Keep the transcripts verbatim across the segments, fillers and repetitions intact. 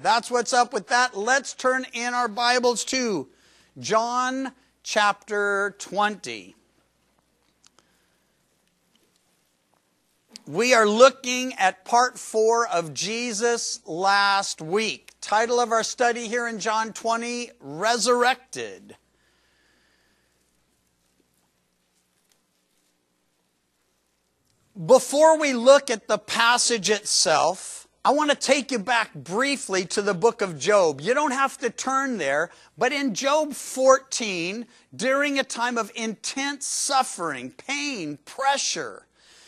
that's what's up with that. Let's turn in our Bibles to John chapter twenty. We are looking at part four of Jesus last week. Title of our study here in John twenty, Resurrected. Before we look at the passage itself, I want to take you back briefly to the book of Job. You don't have to turn there, but in Job fourteen, during a time of intense suffering, pain, pressure,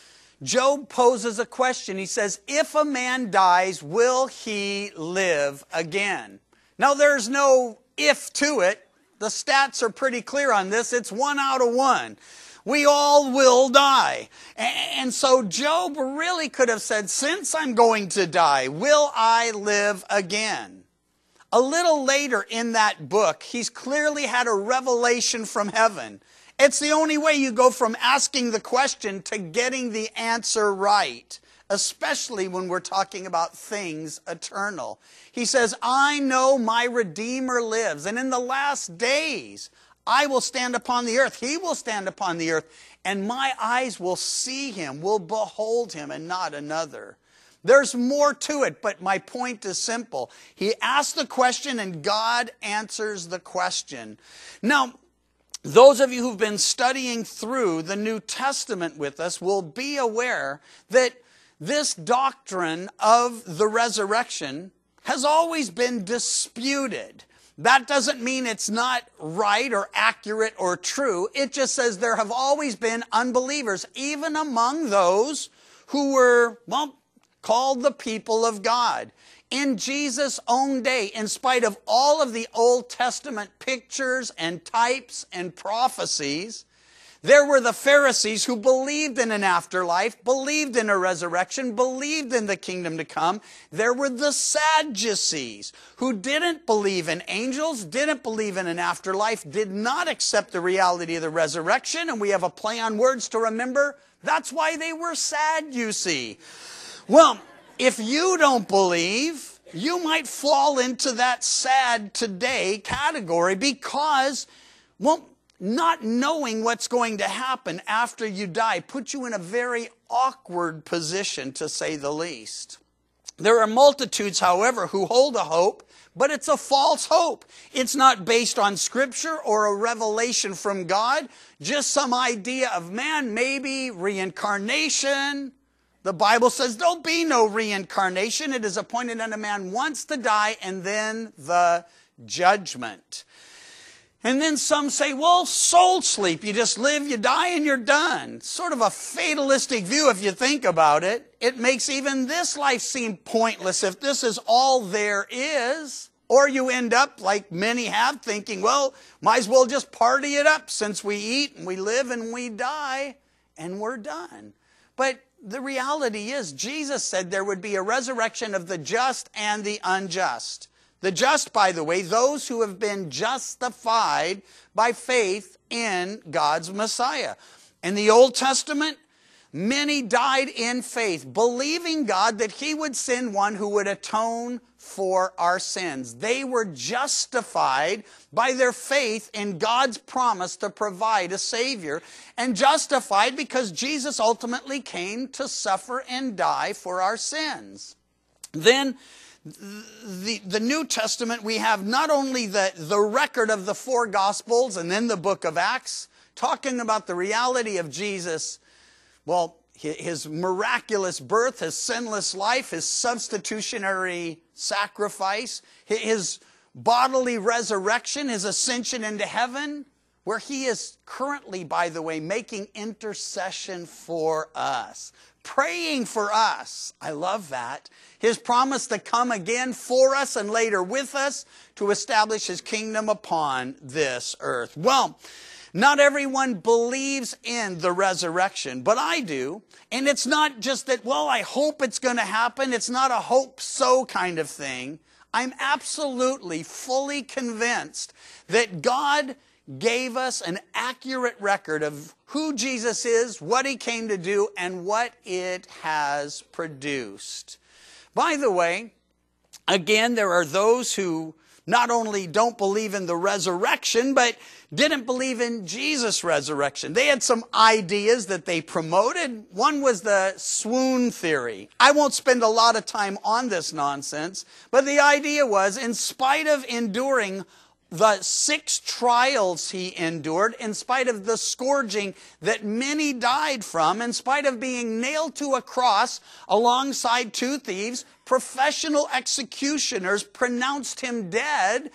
Job poses a question. He says, if a man dies, will he live again? Now, there's no if to it. The stats are pretty clear on this. It's one out of one. We all will die. And so Job really could have said, since I'm going to die, will I live again? A little later in that book, he's clearly had a revelation from heaven. It's the only way you go from asking the question to getting the answer right, especially when we're talking about things eternal. He says, I know my Redeemer lives, and in the last days I will stand upon the earth. He will stand upon the earth, and my eyes will see him, will behold him, and not another. There's more to it, but my point is simple. He asks the question, and God answers the question. Now, those of you who've been studying through the New Testament with us will be aware that this doctrine of the resurrection has always been disputed. That doesn't mean it's not right or accurate or true. It just says there have always been unbelievers, even among those who were, well, called the people of God. In Jesus' own day, in spite of all of the Old Testament pictures and types and prophecies, there were the Pharisees who believed in an afterlife, believed in a resurrection, believed in the kingdom to come. There were the Sadducees who didn't believe in angels, didn't believe in an afterlife, did not accept the reality of the resurrection. And we have a play on words to remember. That's why they were sad, you see. Well, if you don't believe, you might fall into that sad today category because, well, not knowing what's going to happen after you die puts you in a very awkward position, to say the least. There are multitudes, however, who hold a hope, but it's a false hope. It's not based on Scripture or a revelation from God, just some idea of man, maybe reincarnation. The Bible says there'll be no reincarnation. It is appointed unto man once to die and then the judgment. And then some say, well, soul sleep. You just live, you die, and you're done. Sort of a fatalistic view if you think about it. It makes even this life seem pointless if this is all there is. Or you end up, like many have, thinking, well, might as well just party it up since we eat and we live and we die and we're done. But the reality is, Jesus said there would be a resurrection of the just and the unjust. The just, by the way, those who have been justified by faith in God's Messiah. In the Old Testament, many died in faith, believing God that He would send one who would atone for our sins. They were justified by their faith in God's promise to provide a Savior, and justified because Jesus ultimately came to suffer and die for our sins. Then, The, the New Testament, we have not only the, the record of the four Gospels and then the book of Acts, talking about the reality of Jesus, well, his miraculous birth, his sinless life, his substitutionary sacrifice, his bodily resurrection, his ascension into heaven, where he is currently, by the way, making intercession for us, praying for us. I love that. His promise to come again for us and later with us to establish His kingdom upon this earth. Well, not everyone believes in the resurrection, but I do. And it's not just that, well, I hope it's going to happen. It's not a hope so kind of thing. I'm absolutely, fully convinced that God gave us an accurate record of who Jesus is, what He came to do, and what it has produced. By the way, Again, there are those who not only don't believe in the resurrection, but didn't believe in Jesus' resurrection. They had some ideas that they promoted. One was the swoon theory. I won't spend a lot of time on this nonsense, but the idea was, in spite of enduring the six trials he endured, in spite of the scourging that many died from, in spite of being nailed to a cross alongside two thieves, professional executioners pronounced him dead,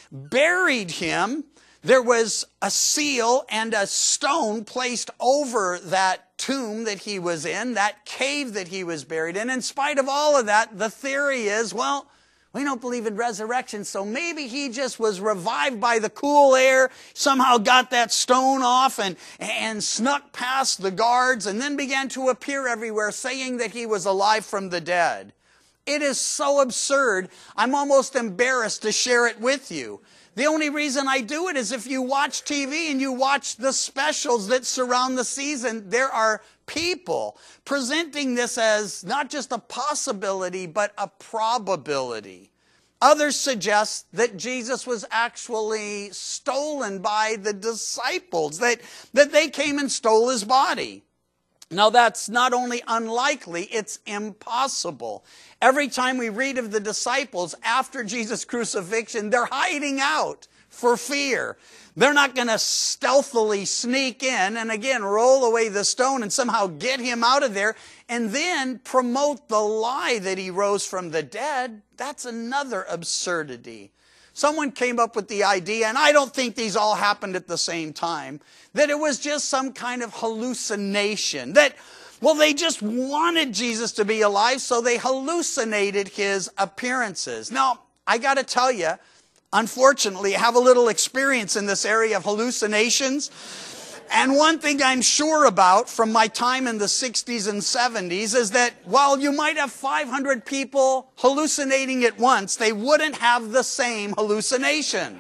buried him. There was a seal and a stone placed over that tomb that he was in, that cave that he was buried in. In spite of all of that, the theory is, well, we don't believe in resurrection, so maybe he just was revived by the cool air, somehow got that stone off and, and snuck past the guards and then began to appear everywhere saying that he was alive from the dead. It is so absurd, I'm almost embarrassed to share it with you. The only reason I do it is if you watch T V and you watch the specials that surround the season, there are people presenting this as not just a possibility, but a probability. Others suggest that Jesus was actually stolen by the disciples, that, that they came and stole his body. Now that's not only unlikely, it's impossible. Every time we read of the disciples after Jesus' crucifixion, they're hiding out for fear. They're not going to stealthily sneak in and again roll away the stone and somehow get him out of there and then promote the lie that he rose from the dead. That's another absurdity. Someone came up with the idea, and I don't think these all happened at the same time, that it was just some kind of hallucination. That, well, they just wanted Jesus to be alive, so they hallucinated his appearances. Now, I got to tell you, unfortunately, I have a little experience in this area of hallucinations. And one thing I'm sure about from my time in the sixties and seventies is that while you might have five hundred people hallucinating at once, they wouldn't have the same hallucination.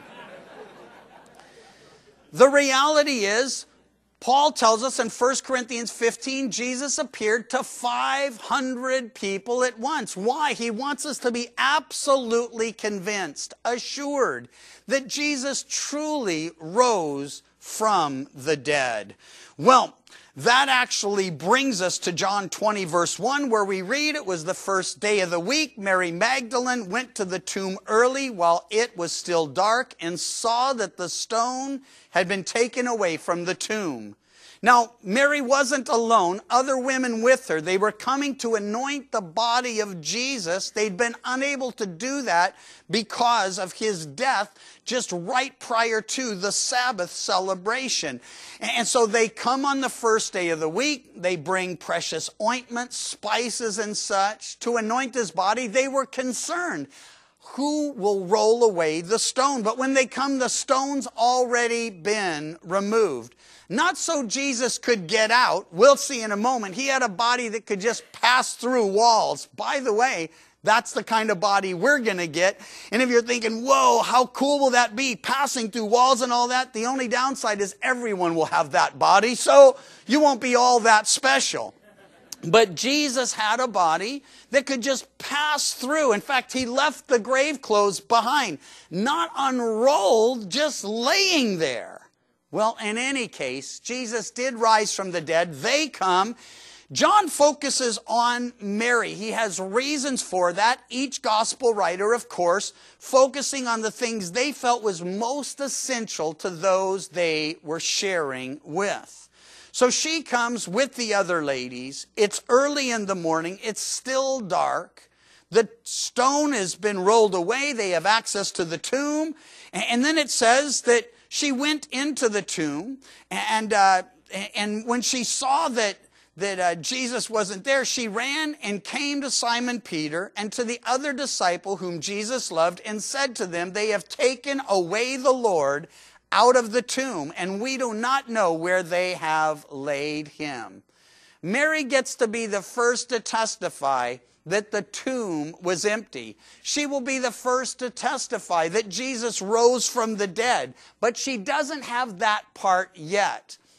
The reality is, Paul tells us in First Corinthians fifteen, Jesus appeared to five hundred people at once. Why? He wants us to be absolutely convinced, assured that Jesus truly rose from the dead. Well, that actually brings us to John twenty verse one, where we read, it was the first day of the week. Mary Magdalene went to the tomb early while it was still dark and saw that the stone had been taken away from the tomb. Now, Mary wasn't alone. Other women with her. They were coming to anoint the body of Jesus. They'd been unable to do that because of his death just right prior to the Sabbath celebration. And so they come on the first day of the week. They bring precious ointments, spices, and such to anoint his body. They were concerned. Who will roll away the stone? But when they come, the stone's already been removed. Not so Jesus could get out. We'll see in a moment. He had a body that could just pass through walls. By the way, that's the kind of body we're going to get. And if you're thinking, whoa, how cool will that be? Passing through walls and all that. The only downside is everyone will have that body. So you won't be all that special. But Jesus had a body that could just pass through. In fact, he left the grave clothes behind. Not unrolled, just laying there. Well, in any case, Jesus did rise from the dead. They come. John focuses on Mary. He has reasons for that. Each gospel writer, of course, focusing on the things they felt was most essential to those they were sharing with. So she comes with the other ladies. It's early in the morning. It's still dark. The stone has been rolled away. They have access to the tomb. And then it says that she went into the tomb, and uh, and when she saw that that uh, Jesus wasn't there, she ran and came to Simon Peter and to the other disciple whom Jesus loved and said to them, "They have taken away the Lord out of the tomb, and we do not know where they have laid him." Mary gets to be the first to testify that the tomb was empty. She will be the first to testify that Jesus rose from the dead. But she doesn't have that part yet.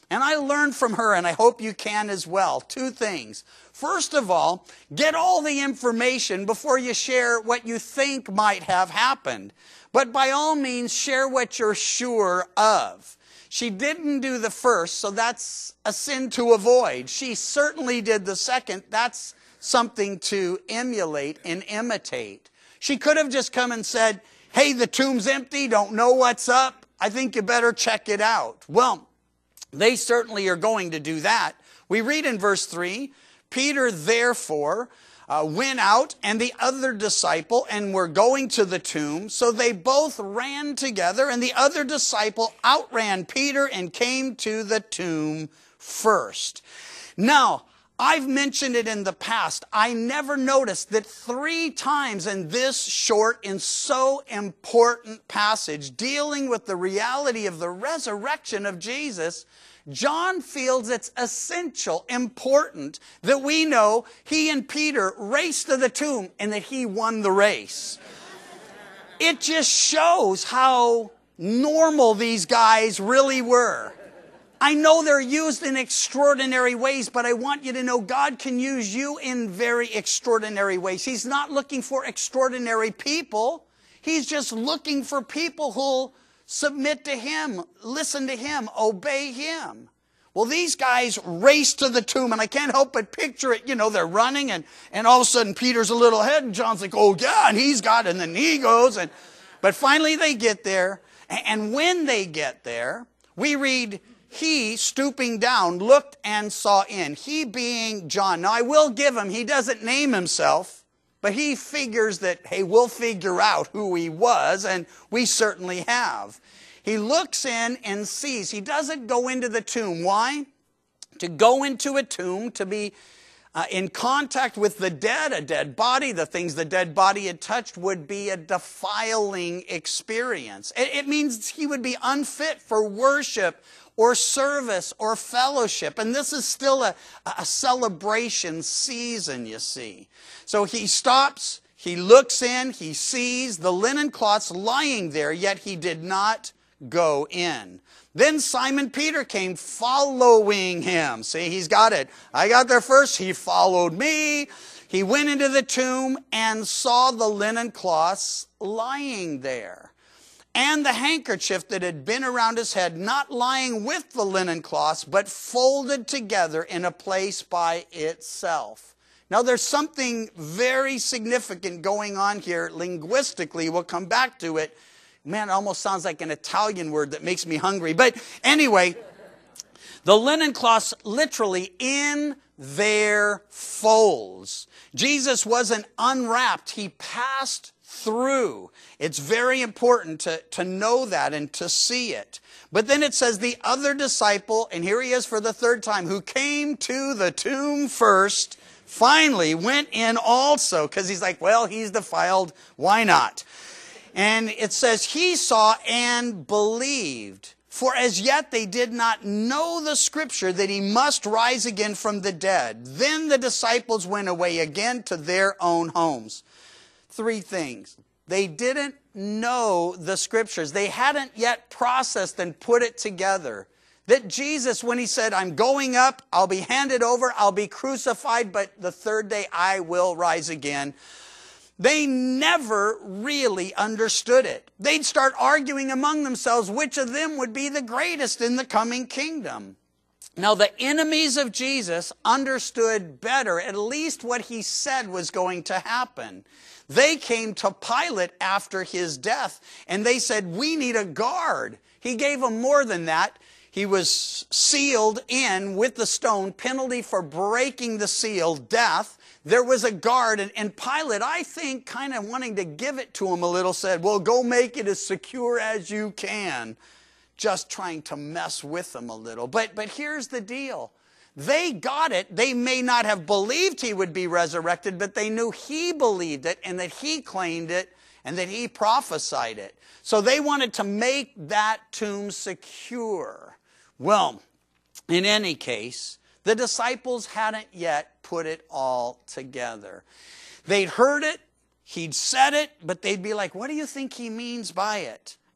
And I learned from her, and I hope you can as well, two things. First of all, get all the information before you share what you think might have happened. But by all means, share what you're sure of. She didn't do the first, so that's a sin to avoid. She certainly did the second. That's something to emulate and imitate. She could have just come and said, hey, the tomb's empty, don't know what's up. I think you better check it out. Well, they certainly are going to do that. We read in verse three, Peter therefore uh, went out and the other disciple and were going to the tomb. So they both ran together, and the other disciple outran Peter and came to the tomb first. Now, I've mentioned it in the past. I never noticed that three times in this short and so important passage dealing with the reality of the resurrection of Jesus, John feels it's essential, important, that we know he and Peter raced to the tomb and that he won the race. It just shows how normal these guys really were. I know they're used in extraordinary ways, but I want you to know God can use you in very extraordinary ways. He's not looking for extraordinary people. He's just looking for people who'll submit to Him, listen to Him, obey Him. Well, these guys race to the tomb, and I can't help but picture it. You know, they're running, and, and all of a sudden Peter's a little ahead, and John's like, oh yeah, and he's got it, and then he goes. And, but finally they get there, and when they get there, we read, he, stooping down, looked and saw in. He being John. Now, I will give him, he doesn't name himself, but he figures that, hey, we'll figure out who he was, and we certainly have. He looks in and sees. He doesn't go into the tomb. Why? To go into a tomb, to be uh, in contact with the dead, a dead body, the things the dead body had touched would be a defiling experience. It, it means he would be unfit for worship or service or fellowship. And this is still a, a celebration season, you see. So he stops, he looks in, he sees the linen cloths lying there, yet he did not go in. Then Simon Peter came following him. See, he's got it. I got there first, he followed me. He went into the tomb and saw the linen cloths lying there, and the handkerchief that had been around his head, not lying with the linen cloths, but folded together in a place by itself. Now, there's something very significant going on here linguistically. We'll come back to it. Man, it almost sounds like an Italian word that makes me hungry. But anyway, the linen cloths literally in their folds. Jesus wasn't unwrapped. He passed through. It's very important to, to know that and to see it. But then it says the other disciple, and here he is for the third time, who came to the tomb first, finally went in also, because he's like, well, he's defiled, why not? And it says he saw and believed. For as yet they did not know the scripture that he must rise again from the dead. Then the disciples went away again to their own homes. Three things. They didn't know the scriptures. They hadn't yet processed and put it together. That Jesus, when he said, I'm going up, I'll be handed over, I'll be crucified, but the third day I will rise again. They never really understood it. They'd start arguing among themselves which of them would be the greatest in the coming kingdom. Now, the enemies of Jesus understood better, at least what he said was going to happen. They came to Pilate after his death, and they said, we need a guard. He gave them more than that. He was sealed in with the stone, penalty for breaking the seal, death. There was a guard, and, and Pilate, I think, kind of wanting to give it to him a little, said, well, go make it as secure as you can. Just trying to mess with them a little. But, but here's the deal. They got it. They may not have believed he would be resurrected, but they knew he believed it and that he claimed it and that he prophesied it. So they wanted to make that tomb secure. Well, in any case, the disciples hadn't yet put it all together. They'd heard it, he'd said it, but they'd be like, what do you think he means by it?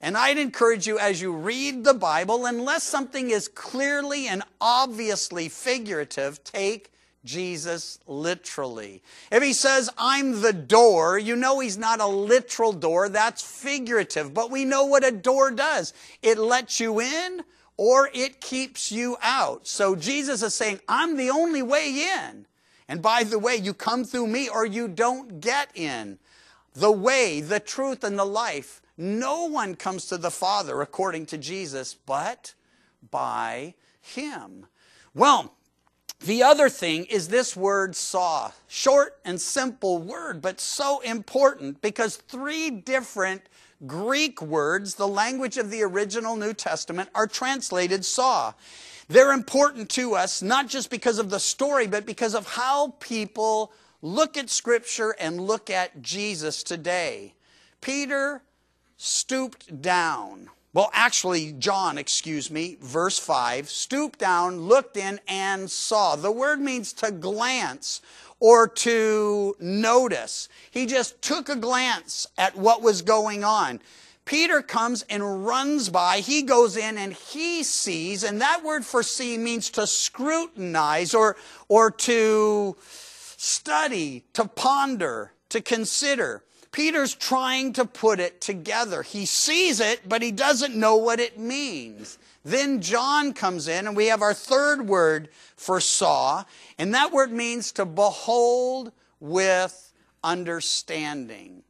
And I'd encourage you as you read the Bible, unless something is clearly and obviously figurative, take Jesus literally. If he says, I'm the door, you know he's not a literal door, that's figurative. But we know what a door does. It lets you in or it keeps you out. So Jesus is saying, I'm the only way in. And by the way, you come through me or you don't get in. The way, the truth, and the life. No one comes to the Father, according to Jesus, but by him. Well, the other thing is this word saw. Short and simple word, but so important because three different Greek words, the language of the original New Testament, are translated saw. They're important to us, not just because of the story, but because of how people look at Scripture and look at Jesus today. Peter stooped down. Well, actually, John, excuse me, verse five, stooped down, looked in, and saw. The word means to glance or to notice. He just took a glance at what was going on. Peter comes and runs by. He goes in and he sees, and that word for see means to scrutinize or, or to study, to ponder, to consider. Peter's trying to put it together. He sees it, but he doesn't know what it means. Then John comes in, and we have our third word for saw, and that word means to behold with understanding.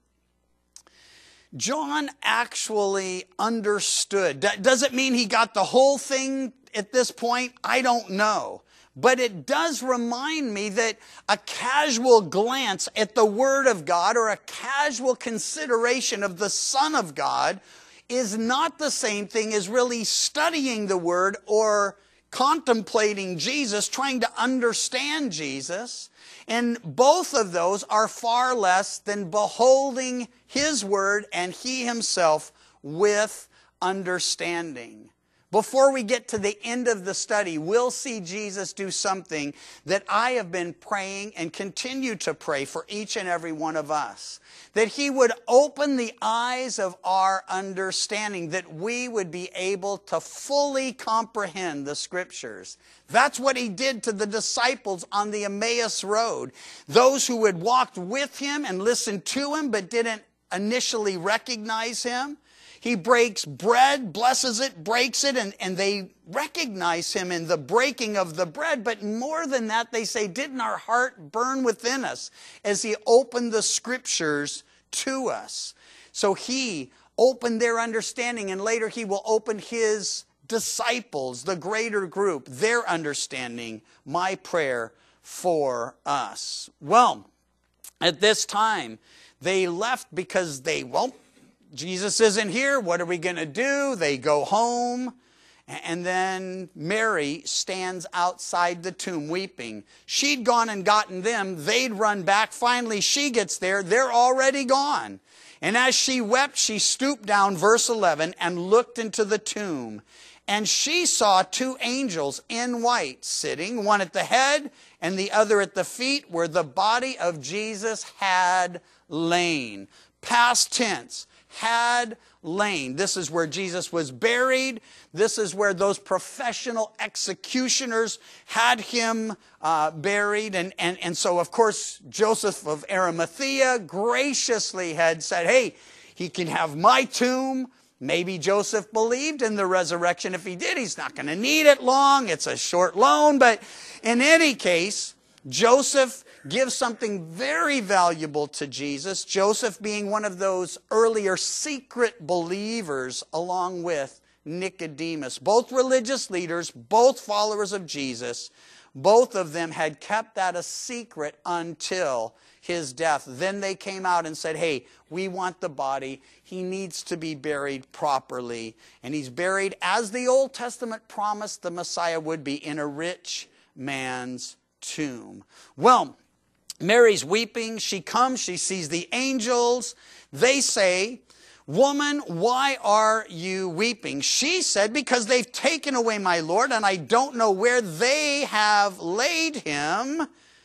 John actually understood. Does it mean he got the whole thing at this point? I don't know. But it does remind me that a casual glance at the Word of God or a casual consideration of the Son of God is not the same thing as really studying the Word or contemplating Jesus, trying to understand Jesus. And both of those are far less than beholding His Word and He Himself with understanding. Before we get to the end of the study, we'll see Jesus do something that I have been praying and continue to pray for each and every one of us. That He would open the eyes of our understanding, that we would be able to fully comprehend the Scriptures. That's what He did to the disciples on the Emmaus Road. Those who had walked with Him and listened to Him but didn't initially recognize Him. He breaks bread, blesses it, breaks it, and, and they recognize Him in the breaking of the bread. But more than that, they say, didn't our heart burn within us as He opened the Scriptures to us? So He opened their understanding, and later He will open His disciples, the greater group, their understanding. My prayer for us. Well, at this time, they left because they, well, Jesus isn't here. What are we going to do? They go home. And then Mary stands outside the tomb weeping. She'd gone and gotten them. They'd run back. Finally, she gets there. They're already gone. And as she wept, she stooped down, verse eleven, and looked into the tomb. And she saw two angels in white sitting, one at the head and the other at the feet, where the body of Jesus had lain. Past tense. Had lain. This is where Jesus was buried. This is where those professional executioners had Him uh, buried. And, and, and so, of course, Joseph of Arimathea graciously had said, hey, he can have my tomb. Maybe Joseph believed in the resurrection. If he did, he's not going to need it long. It's a short loan. But in any case, Joseph gives something very valuable to Jesus. Joseph being one of those earlier secret believers along with Nicodemus. Both religious leaders, both followers of Jesus. Both of them had kept that a secret until His death. Then they came out and said, hey, we want the body. He needs to be buried properly. And He's buried as the Old Testament promised the Messiah would be, in a rich man's tomb. Well, Mary's weeping. She comes. She sees the angels. They say, woman, why are you weeping? She said, because they've taken away my Lord, and I don't know where they have laid Him.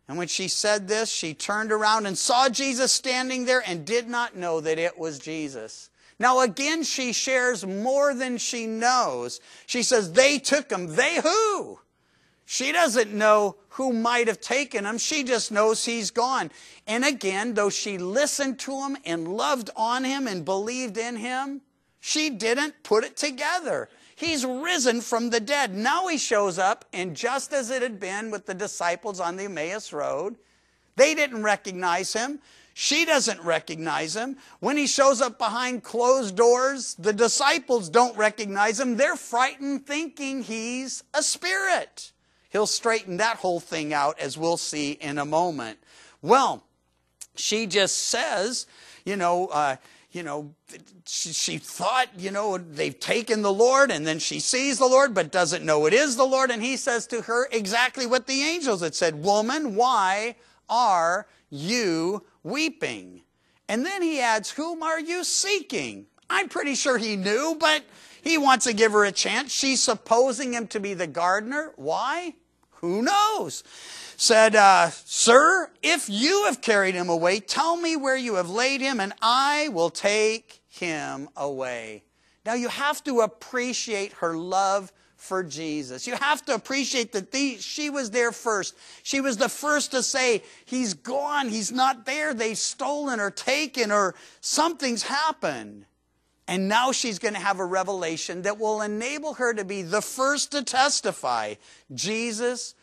And when she said this, she turned around and saw Jesus standing there and did not know that it was Jesus. Now again, she shares more than she knows. She says, they took him. They who? She doesn't know who might have taken him. She just knows he's gone. And again, though she listened to him and loved on him and believed in him, she didn't put it together. He's risen from the dead. Now he shows up, and just as it had been with the disciples on the Emmaus Road, they didn't recognize him. She doesn't recognize him. When he shows up behind closed doors, the disciples don't recognize him. They're frightened, thinking he's a spirit. He'll straighten that whole thing out, as we'll see in a moment. Well, she just says, you know, uh, you know, she, she thought, you know, they've taken the Lord, and then she sees the Lord, but doesn't know it is the Lord. And he says to her exactly what the angels had said, woman, why are you weeping? And then he adds, whom are you seeking? I'm pretty sure he knew, but he wants to give her a chance. She's supposing him to be the gardener. Why? Who knows? Said, uh, sir, if you have carried him away, tell me where you have laid him, and I will take him away. Now you have to appreciate her love for Jesus. You have to appreciate that the, she was there first. She was the first to say, he's gone, he's not there, they've stolen or taken or something's happened. And now she's going to have a revelation that will enable her to be the first to testify. Jesus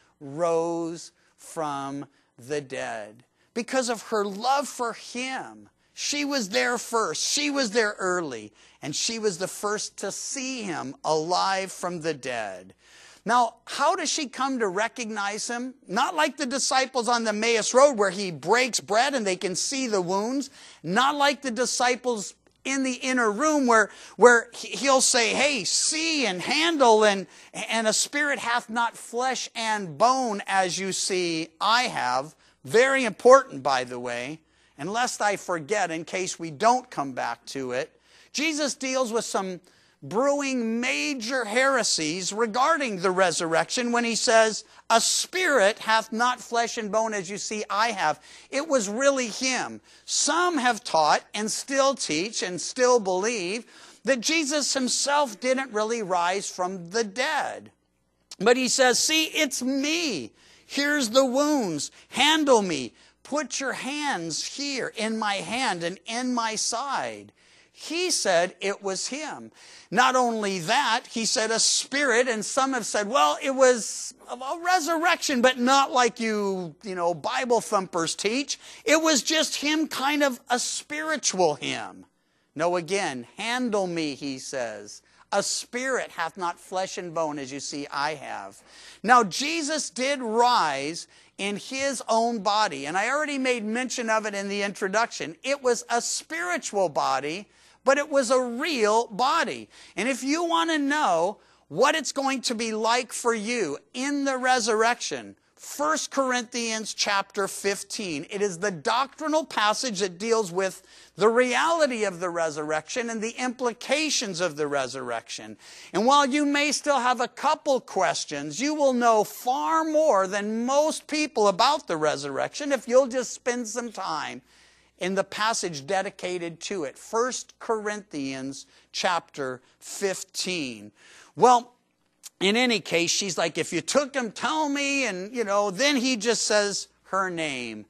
rose from the dead. Because of her love for him, she was there first. She was there early. And she was the first to see him alive from the dead. Now, how does she come to recognize him? Not like the disciples on the Emmaus Road where he breaks bread and they can see the wounds. Not like the disciples in the inner room where, where he'll say, hey, see and handle, and, and a spirit hath not flesh and bone as you see I have. Very important, by the way. And lest I forget, in case we don't come back to it, Jesus deals with some brewing major heresies regarding the resurrection when he says, a spirit hath not flesh and bone as you see I have. It was really him. Some have taught and still teach and still believe that Jesus himself didn't really rise from the dead. But he says, see, it's me. Here's the wounds. Handle me. Put your hands here in my hand and in my side. He said it was him. Not only that, he said a spirit, and some have said, well, it was a resurrection, but not like you, you know, Bible thumpers teach. It was just him, kind of a spiritual him. No, again, handle me, he says. A spirit hath not flesh and bone as you see I have. Now, Jesus did rise in his own body, and I already made mention of it in the introduction. It was a spiritual body, but it was a real body. And if you want to know what it's going to be like for you in the resurrection, First Corinthians chapter fifteen. It is the doctrinal passage that deals with the reality of the resurrection and the implications of the resurrection. And while you may still have a couple questions, you will know far more than most people about the resurrection if you'll just spend some time in the passage dedicated to it. First Corinthians chapter fifteen. Well, in any case, she's like, if you took him, tell me. And, you know, then he just says her name,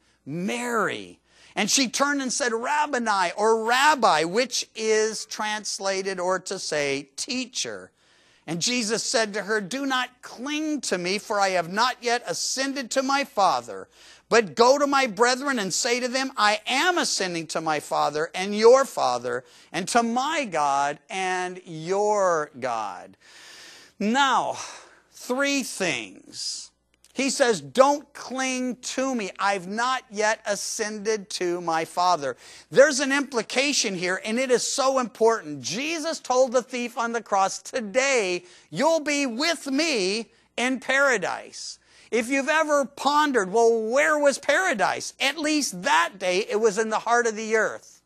Mary. And she turned and said, Rabboni, or Rabbi, which is translated or to say teacher. And Jesus said to her, do not cling to me, for I have not yet ascended to my Father. But go to my brethren and say to them, I am ascending to my Father and your Father, and to my God and your God. Now, three things. He says, don't cling to me. I've not yet ascended to my Father. There's an implication here, and it is so important. Jesus told the thief on the cross, today you'll be with me in paradise. If you've ever pondered, well, where was paradise? At least that day, it was in the heart of the earth.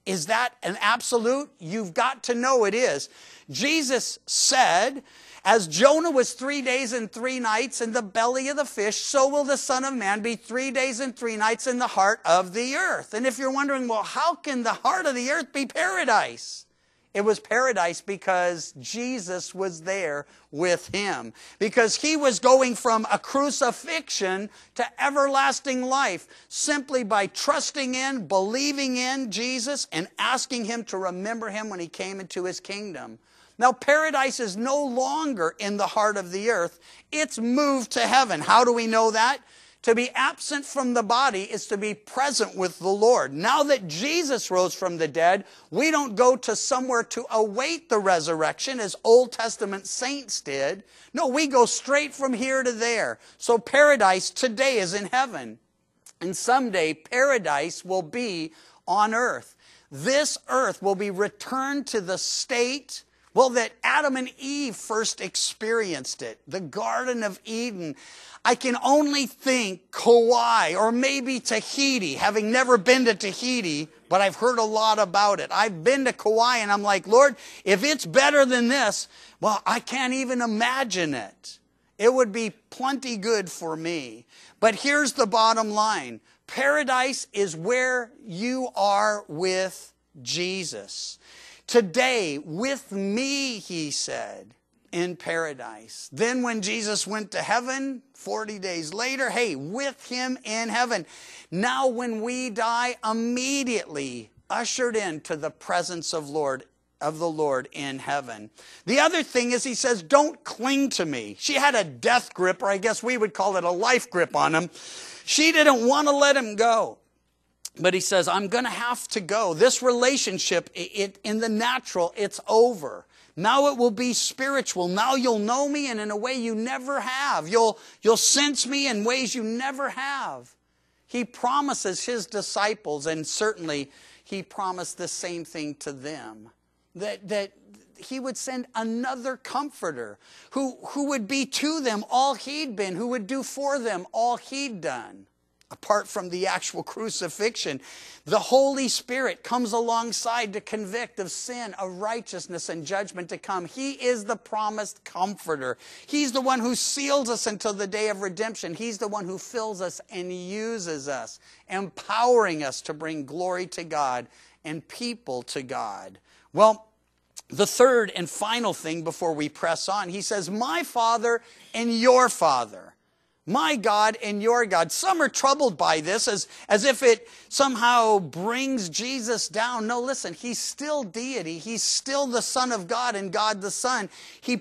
Is that an absolute? You've got to know it is. Jesus said, as Jonah was three days and three nights in the belly of the fish, so will the Son of Man be three days and three nights in the heart of the earth. And if you're wondering, well, how can the heart of the earth be paradise? It was paradise because Jesus was there with him. Because he was going from a crucifixion to everlasting life simply by trusting in, believing in Jesus, and asking him to remember him when he came into his kingdom. Now, paradise is no longer in the heart of the earth. It's moved to heaven. How do we know that? To be absent from the body is to be present with the Lord. Now that Jesus rose from the dead, we don't go to somewhere to await the resurrection as Old Testament saints did. No, we go straight from here to there. So paradise today is in heaven. And someday paradise will be on earth. This earth will be returned to the state, well, that Adam and Eve first experienced it. The Garden of Eden. I can only think Kauai or maybe Tahiti, having never been to Tahiti, but I've heard a lot about it. I've been to Kauai and I'm like, Lord, if it's better than this, well, I can't even imagine it. It would be plenty good for me. But here's the bottom line. Paradise is where you are with Jesus. Today, with me, he said, in paradise. Then when Jesus went to heaven, forty days later, hey, with him in heaven. Now when we die, immediately ushered into the presence of Lord, of the Lord in heaven. The other thing is he says, don't cling to me. She had a death grip, or I guess we would call it a life grip on him. She didn't want to let him go. But he says, I'm going to have to go. This relationship, it, it, in the natural, it's over. Now it will be spiritual. Now you'll know me, and in a way you never have. You'll, you'll sense me in ways you never have. He promises his disciples, and certainly he promised the same thing to them, that, that he would send another comforter who, who would be to them all he'd been, who would do for them all he'd done. Apart from the actual crucifixion, the Holy Spirit comes alongside to convict of sin, of righteousness, and judgment to come. He is the promised comforter. He's the one who seals us until the day of redemption. He's the one who fills us and uses us, empowering us to bring glory to God and people to God. Well, the third and final thing before we press on, he says, my Father and your Father. My God and your God. Some are troubled by this as, as if it somehow brings Jesus down. No, listen, he's still deity. He's still the Son of God and God the Son. He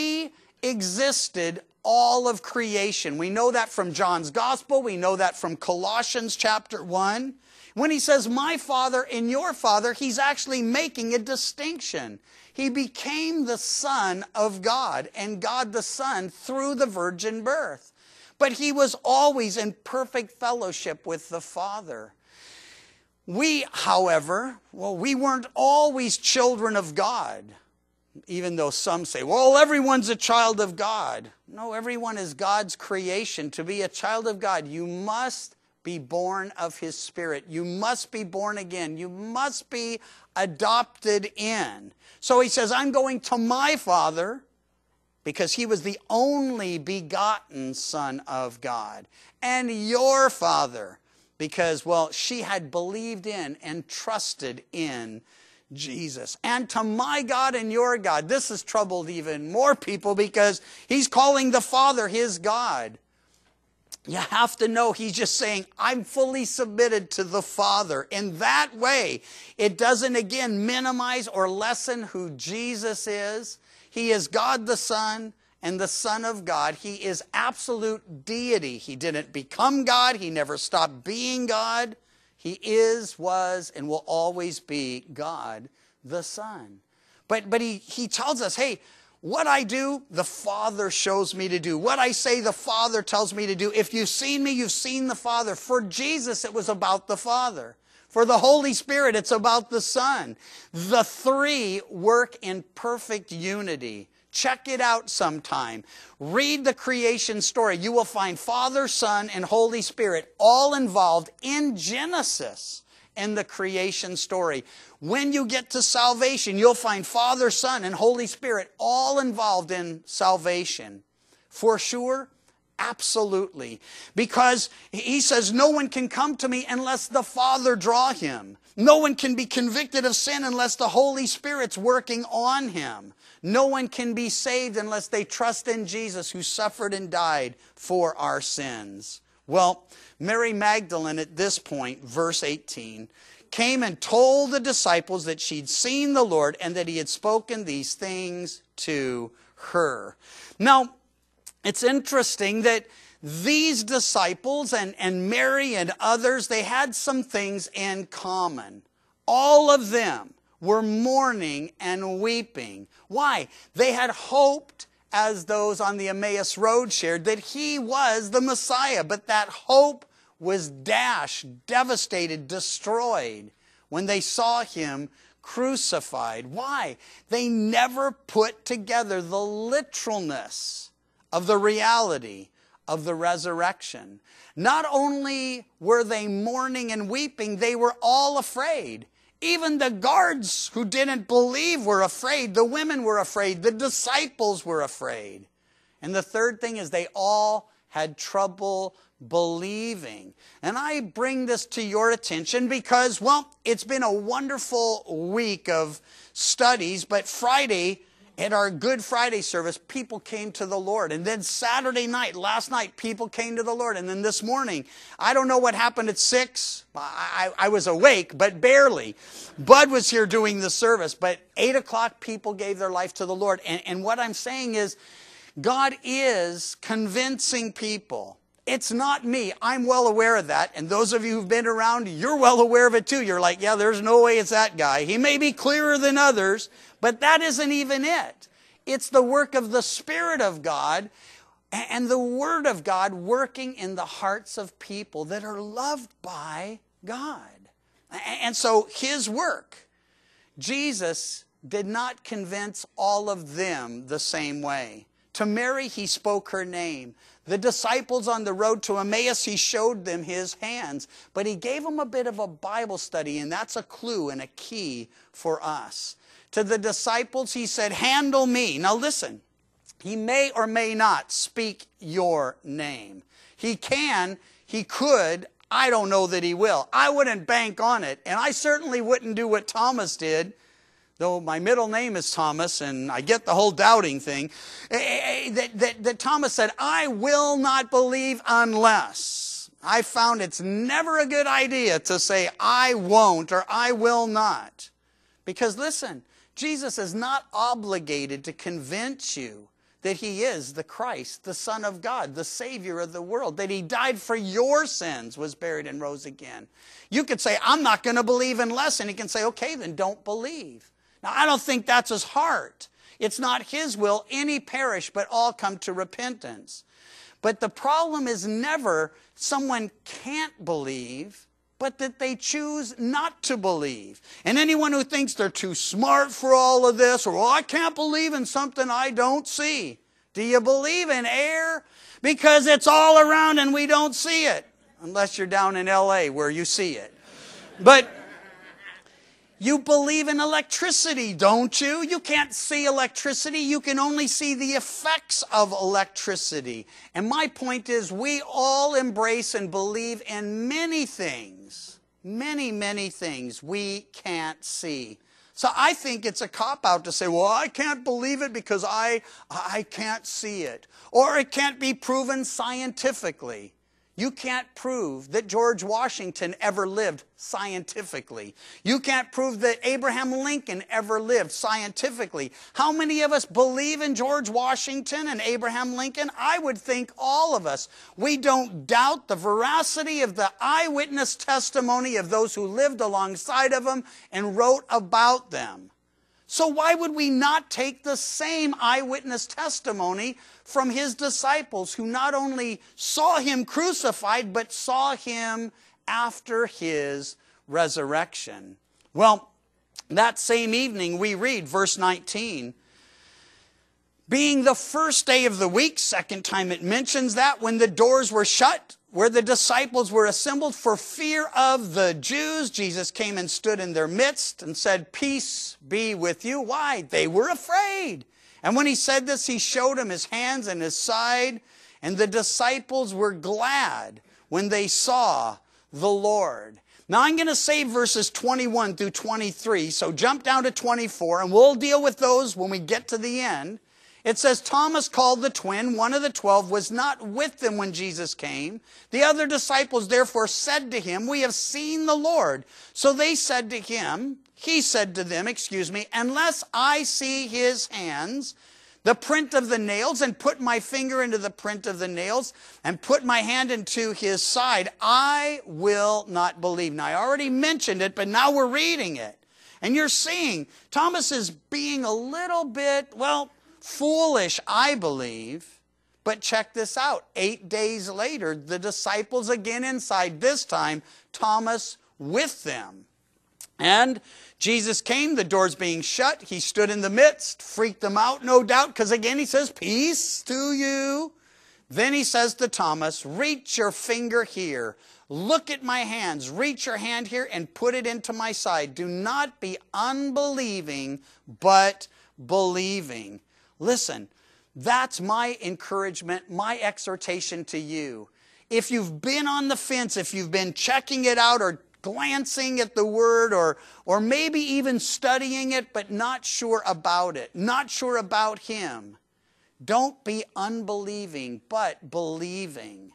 pre-existed all of creation. We know that from John's Gospel. We know that from Colossians chapter one. When he says, my Father and your Father, he's actually making a distinction. He became the Son of God and God the Son through the virgin birth. But he was always in perfect fellowship with the Father. We, however, well, we weren't always children of God. Even though some say, well, everyone's a child of God. No, everyone is God's creation. To be a child of God, you must be born of his Spirit. You must be born again. You must be adopted in. So he says, I'm going to my Father, because he was the only begotten Son of God. And your Father, because, well, she had believed in and trusted in Jesus. And to my God and your God. This has troubled even more people because he's calling the Father his God. You have to know he's just saying, I'm fully submitted to the Father. In that way, it doesn't again minimize or lessen who Jesus is. He is God the Son and the Son of God. He is absolute deity. He didn't become God. He never stopped being God. He is, was, and will always be God the Son. But, but he, he tells us, hey, what I do, the Father shows me to do. What I say, the Father tells me to do. If you've seen me, you've seen the Father. For Jesus, it was about the Father. For the Holy Spirit, it's about the Son. The three work in perfect unity. Check it out sometime. Read the creation story. You will find Father, Son, and Holy Spirit all involved in Genesis. in the creation story. When you get to salvation, you'll find Father, Son, and Holy Spirit all involved in salvation. For sure, absolutely. Because he says, no one can come to me unless the Father draw him. No one can be convicted of sin unless the Holy Spirit's working on him. No one can be saved unless they trust in Jesus, who suffered and died for our sins. Well, Mary Magdalene at this point, verse eighteen, came and told the disciples that she'd seen the Lord and that he had spoken these things to her. Now, it's interesting that these disciples and, and Mary and others, they had some things in common. All of them were mourning and weeping. Why? They had hoped, as those on the Emmaus Road shared, that he was the Messiah. But that hope was dashed, devastated, destroyed when they saw him crucified. Why? They never put together the literalness of the reality of the resurrection. Not only were they mourning and weeping, they were all afraid. Even the guards who didn't believe were afraid. The women were afraid. The disciples were afraid. And the third thing is they all had trouble believing. And I bring this to your attention because, well, it's been a wonderful week of studies, but Friday, at our Good Friday service, people came to the Lord. And then Saturday night, last night, people came to the Lord. And then this morning, I don't know what happened at six. I, I, I was awake, but barely. Bud was here doing the service. But eight o'clock, people gave their life to the Lord. And, and what I'm saying is, God is convincing people. It's not me. I'm well aware of that. And those of you who've been around, you're well aware of it too. You're like, yeah, there's no way it's that guy. He may be clearer than others, but that isn't even it. It's the work of the Spirit of God and the Word of God working in the hearts of people that are loved by God. And so his work, Jesus did not convince all of them the same way. To Mary, he spoke her name. The disciples on the road to Emmaus, he showed them his hands. But he gave them a bit of a Bible study, and that's a clue and a key for us. To the disciples, he said, handle me. Now listen, he may or may not speak your name. He can, he could, I don't know that he will. I wouldn't bank on it, and I certainly wouldn't do what Thomas did. Though my middle name is Thomas, and I get the whole doubting thing, that, that, that Thomas said, I will not believe unless. I found it's never a good idea to say, I won't or I will not. Because listen, Jesus is not obligated to convince you that he is the Christ, the Son of God, the Savior of the world, that he died for your sins, was buried and rose again. You could say, I'm not going to believe unless, and he can say, okay, then don't believe. Now, I don't think that's his heart. It's not his will, any perish, but all come to repentance. But the problem is never someone can't believe, but that they choose not to believe. And anyone who thinks they're too smart for all of this, or, well, I can't believe in something I don't see. Do you believe in air? Because it's all around and we don't see it. Unless you're down in L A where you see it. But you believe in electricity, don't you? You can't see electricity. You can only see the effects of electricity. And my point is, we all embrace and believe in many things, many, many things we can't see. So I think it's a cop-out to say, well, I can't believe it because I, I can't see it. Or it can't be proven scientifically. You can't prove that George Washington ever lived scientifically. You can't prove that Abraham Lincoln ever lived scientifically. How many of us believe in George Washington and Abraham Lincoln? I would think all of us. We don't doubt the veracity of the eyewitness testimony of those who lived alongside of them and wrote about them. So why would we not take the same eyewitness testimony from his disciples who not only saw him crucified, but saw him after his resurrection? Well, that same evening we read, verse nineteen, being the first day of the week, second time it mentions that, when the doors were shut, where the disciples were assembled for fear of the Jews, Jesus came and stood in their midst and said, "Peace be with you." Why? They were afraid. And when he said this, he showed them his hands and his side, and the disciples were glad when they saw the Lord. Now I'm going to say verses twenty-one through twenty-three, so jump down to twenty-four, and we'll deal with those when we get to the end. It says, Thomas, called the twin, one of the twelve, was not with them when Jesus came. The other disciples therefore said to him, "We have seen the Lord." So they said to him, he said to them, excuse me, "Unless I see his hands, the print of the nails, and put my finger into the print of the nails, and put my hand into his side, I will not believe." Now, I already mentioned it, but now we're reading it. And you're seeing Thomas is being a little bit, well, foolish, I believe. But check this out. Eight days later, the disciples again inside, this time Thomas with them. And Jesus came, the doors being shut. He stood in the midst, freaked them out, no doubt, because again he says, "Peace to you." Then he says to Thomas, "Reach your finger here. Look at my hands. Reach your hand here and put it into my side. Do not be unbelieving, but believing." Listen, that's my encouragement, my exhortation to you. If you've been on the fence, if you've been checking it out or glancing at the word, or, or maybe even studying it, but not sure about it, not sure about him, don't be unbelieving, but believing.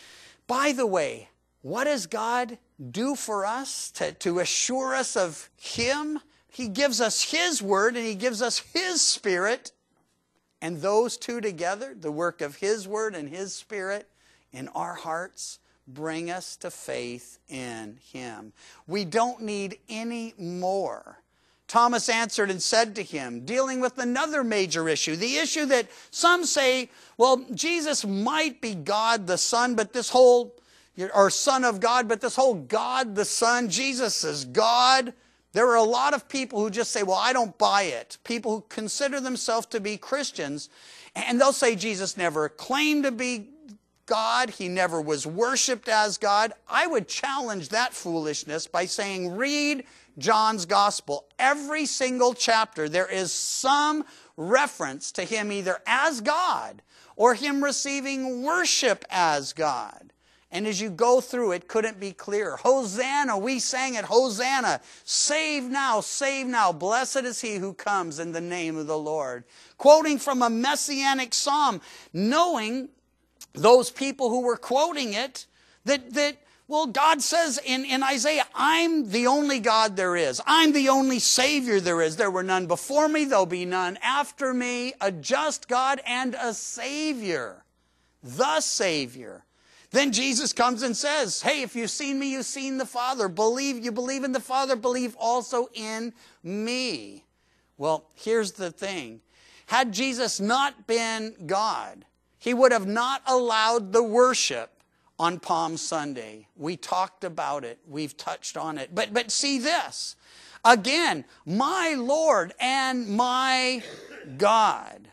By the way, what does God do for us to, to assure us of him? He gives us his word and he gives us his spirit. And those two together, the work of his word and his spirit in our hearts, bring us to faith in him. We don't need any more. Thomas answered and said to him, dealing with another major issue, the issue that some say, well, Jesus might be God the Son, but this whole, or Son of God, but this whole God the Son, Jesus is God. There are a lot of people who just say, well, I don't buy it. People who consider themselves to be Christians, and they'll say Jesus never claimed to be God. He never was worshiped as God. I would challenge that foolishness by saying, read John's Gospel. Every single chapter, there is some reference to him either as God or him receiving worship as God. And as you go through it, couldn't be clearer. Hosanna, we sang it, Hosanna, save now, save now. Blessed is he who comes in the name of the Lord. Quoting from a messianic psalm, knowing those people who were quoting it, that, that well, God says in, in Isaiah, I'm the only God there is. I'm the only Savior there is. There were none before me, there'll be none after me. A just God and a Savior. The Savior. Then Jesus comes and says, hey, if you've seen me, you've seen the Father. Believe, you believe in the Father, believe also in me. Well, here's the thing. Had Jesus not been God, he would have not allowed the worship on Palm Sunday. We talked about it. We've touched on it. But, but see this. Again, my Lord and my God.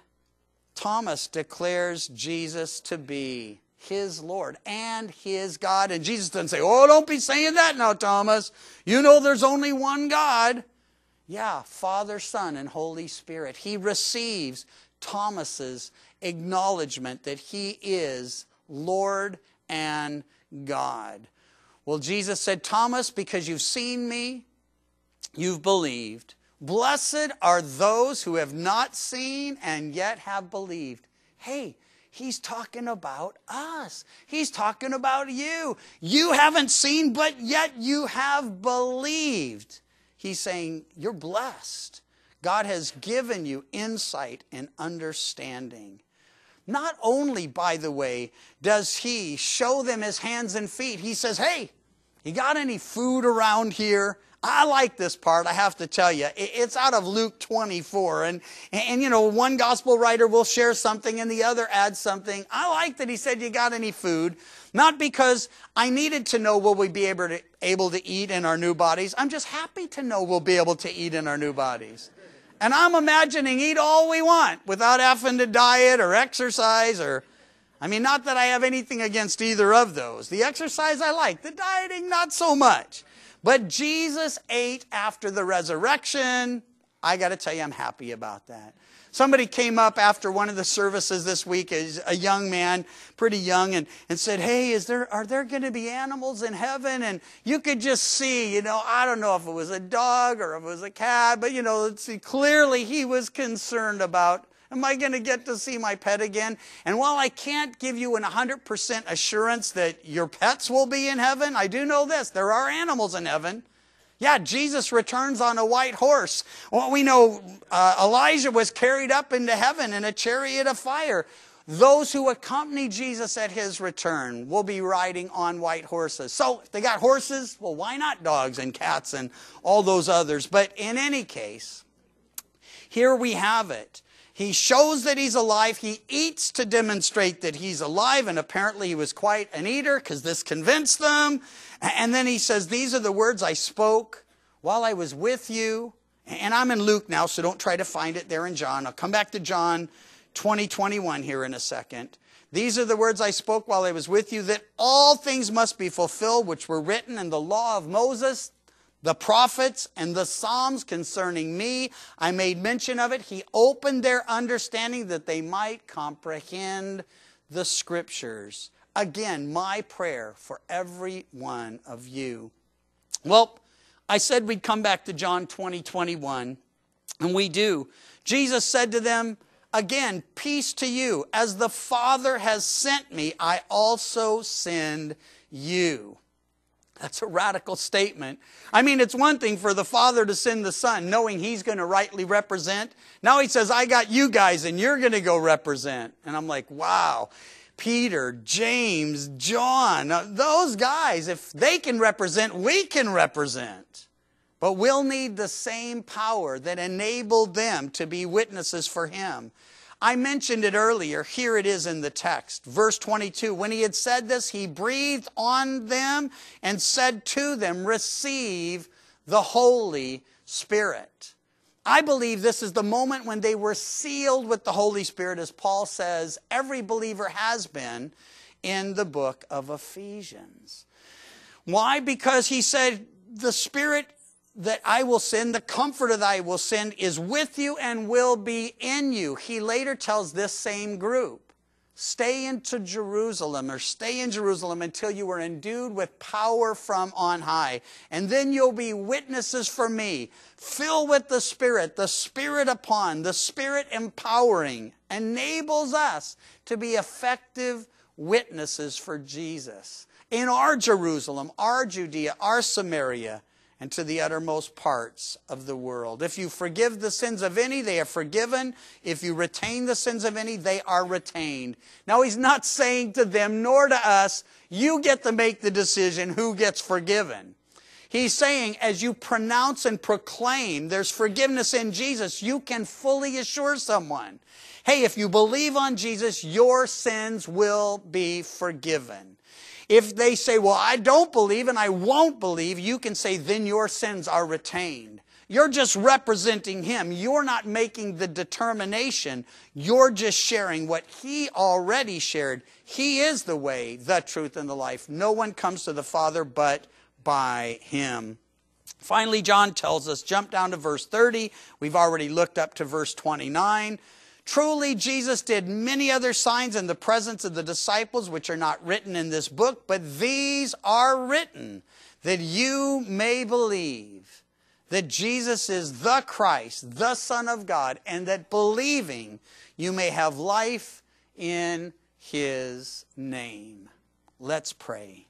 Thomas declares Jesus to be his Lord and his God. And Jesus doesn't say, oh, don't be saying that now, Thomas. You know there's only one God. Yeah, Father, Son, and Holy Spirit. He receives Thomas's acknowledgement that he is Lord and God. Well, Jesus said, Thomas, because you've seen me, you've believed. Blessed are those who have not seen and yet have believed. Hey, he's talking about us. He's talking about you. You haven't seen, but yet you have believed. He's saying, you're blessed. God has given you insight and understanding. Not only, by the way, does he show them his hands and feet. He says, hey, you got any food around here? I like this part, I have to tell you. It's out of Luke twenty-four. And, and, you know, one gospel writer will share something and the other adds something. I like that he said, you got any food? Not because I needed to know will we be able to, able to eat in our new bodies. I'm just happy to know we'll be able to eat in our new bodies. And I'm imagining eat all we want without having to diet or exercise or, I mean, not that I have anything against either of those. The exercise I like, the dieting not so much. But Jesus ate after the resurrection. I got to tell you, I'm happy about that. Somebody came up after one of the services this week, a young man, pretty young, and, and said, hey, is there, are there going to be animals in heaven? And you could just see, you know, I don't know if it was a dog or if it was a cat, but, you know, let's see, clearly he was concerned about, am I going to get to see my pet again? And while I can't give you an one hundred percent assurance that your pets will be in heaven, I do know this, there are animals in heaven. Yeah, Jesus returns on a white horse. Well, we know uh, Elijah was carried up into heaven in a chariot of fire. Those who accompany Jesus at his return will be riding on white horses. So if they got horses, well, why not dogs and cats and all those others? But in any case, here we have it. He shows that he's alive. He eats to demonstrate that he's alive. And apparently he was quite an eater because this convinced them. And then he says, these are the words I spoke while I was with you. And I'm in Luke now, so don't try to find it there in John. I'll come back to John twenty, twenty-one here in a second. These are the words I spoke while I was with you, that all things must be fulfilled which were written in the law of Moses, the prophets, and the Psalms concerning me. I made mention of it. He opened their understanding that they might comprehend the Scriptures. Again, my prayer for every one of you. Well, I said we'd come back to John twenty, twenty-one, and we do. Jesus said to them, again, peace to you. As the Father has sent me, I also send you. That's a radical statement. I mean, it's one thing for the Father to send the Son, knowing he's going to rightly represent. Now he says, I got you guys, and you're going to go represent. And I'm like, wow. Peter, James, John, those guys, if they can represent, we can represent. But we'll need the same power that enabled them to be witnesses for him. I mentioned it earlier. Here it is in the text. Verse twenty-two, when he had said this, he breathed on them and said to them, receive the Holy Spirit. I believe this is the moment when they were sealed with the Holy Spirit, as Paul says every believer has been in the book of Ephesians. Why? Because he said, the Spirit that I will send, the comforter that I will send is with you and will be in you. He later tells this same group, stay into Jerusalem or stay in Jerusalem until you are endued with power from on high. And then you'll be witnesses for me. Fill with the Spirit, the Spirit upon, the Spirit empowering, enables us to be effective witnesses for Jesus. In our Jerusalem, our Judea, our Samaria, and to the uttermost parts of the world. If you forgive the sins of any, they are forgiven. If you retain the sins of any, they are retained. Now, he's not saying to them, nor to us, you get to make the decision who gets forgiven. He's saying, as you pronounce and proclaim there's forgiveness in Jesus, you can fully assure someone, hey, if you believe on Jesus, your sins will be forgiven. If they say, well, I don't believe and I won't believe, you can say, then your sins are retained. You're just representing him. You're not making the determination. You're just sharing what he already shared. He is the way, the truth, and the life. No one comes to the Father but by him. Finally, John tells us, jump down to verse thirty. We've already looked up to verse twenty-nine. Truly, Jesus did many other signs in the presence of the disciples, which are not written in this book, but these are written that you may believe that Jesus is the Christ, the Son of God, and that believing you may have life in his name. Let's pray.